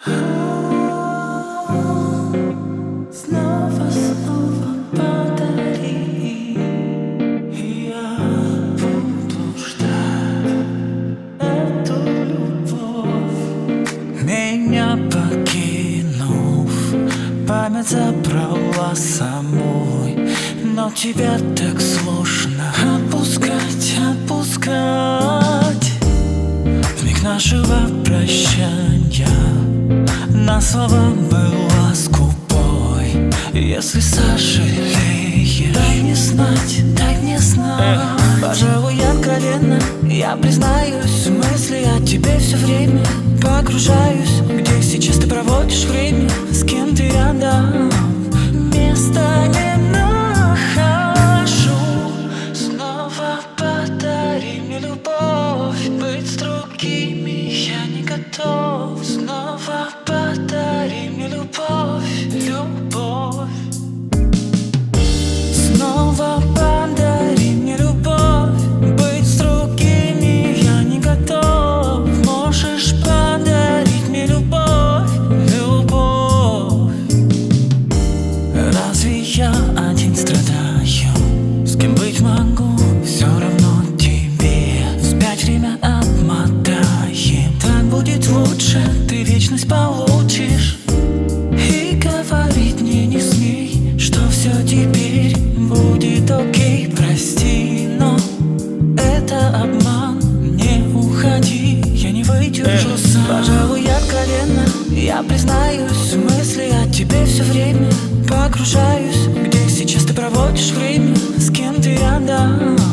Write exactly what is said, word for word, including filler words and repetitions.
Снова, снова подари, и я буду ждать эту любовь. Меня покинув, память забрала самой, но тебя так сложно отпускать, отпускать. В миг нашего прощания на слова была скупой. Если сожалеешь, дай мне знать, дай мне знать. Пожалуй, откровенно я признаюсь, в мысли о тебе все время погружаюсь. Где сейчас ты проводишь время, с кем ты рядом, места не нахожу. Снова подари мне любовь, быть с другими я не готов. Снова подари мне любовь, любовь. Снова подари мне любовь, быть с другими я не готов. Можешь подарить мне любовь, любовь. Разве я один страдаю? С кем быть могу, все равно тебе. Вспять время отмотаем, так будет лучше, ты вечность получишь. И говорить мне не смей, что все теперь будет окей. Прости, но это обман, не уходи, я не выдержу сам. Пожалуй, откровенно я признаюсь, в мысли о тебе все время погружаюсь. Где сейчас ты проводишь время, с кем ты рядом,